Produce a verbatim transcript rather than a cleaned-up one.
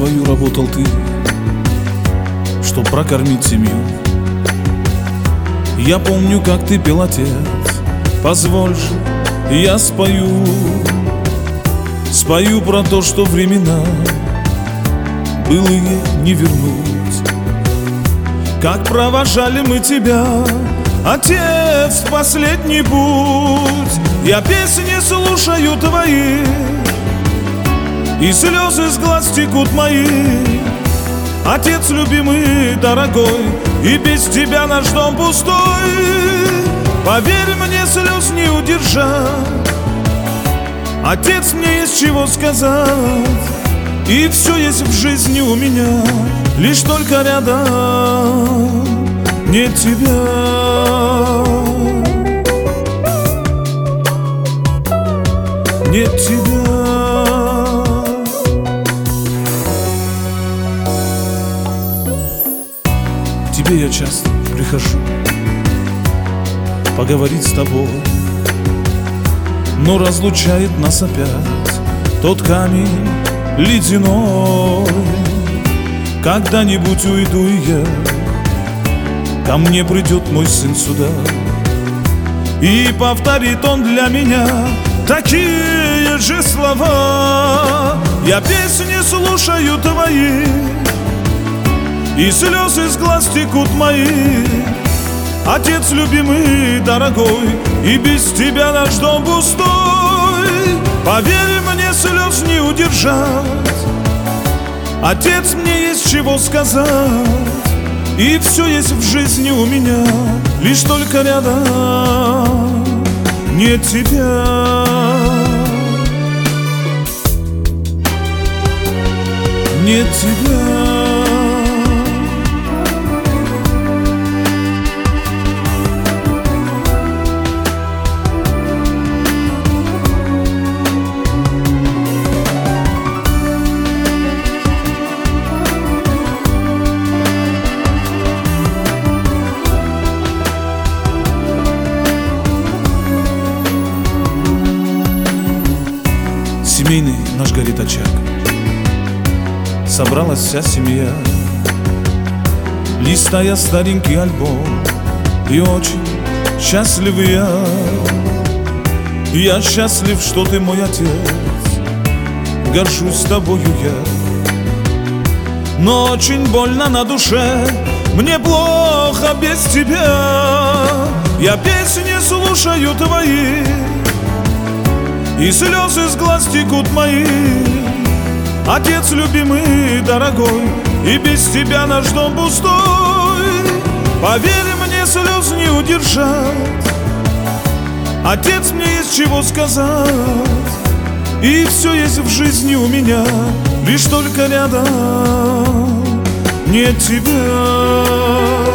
свою работал ты, чтоб прокормить семью. Я помню, как ты пел, отец, позволь же, я спою. Спою про то, что времена былые не вернуть. Как провожали мы тебя, отец, в последний путь. Я песни слушаю твои, и слезы с глаз текут мои. Отец любимый, дорогой, и без тебя наш дом пустой. Поверь мне, слез не удержать. Отец, мне есть чего сказать, и все есть в жизни у меня, лишь только рядом нет тебя. Нет тебя. К тебе я часто прихожу поговорить с тобой, но разлучает нас опять тот камень ледяной. Когда-нибудь уйду и я, ко мне придет мой сын сюда, и повторит он для меня такие же слова. Я песни слушаю твои, и слезы с глаз текут мои. Отец любимый, дорогой, и без тебя наш дом пустой. Поверь мне, слез не удержать. Отец, мне есть чего сказать, и все есть в жизни у меня, лишь только рядом нет тебя. Нет тебя. Семейный наш горит очаг, собралась вся семья, листая старенький альбом, и очень счастлив я. Я счастлив, что ты мой отец, горжусь тобою я. Но очень больно на душе, мне плохо без тебя. Я песни слушаю твои, и слезы с глаз текут мои. Отец любимый, дорогой, и без тебя наш дом пустой. Поверь мне, слез не удержать. Отец, мне есть чего сказать, и все есть в жизни у меня, лишь только рядом нет тебя.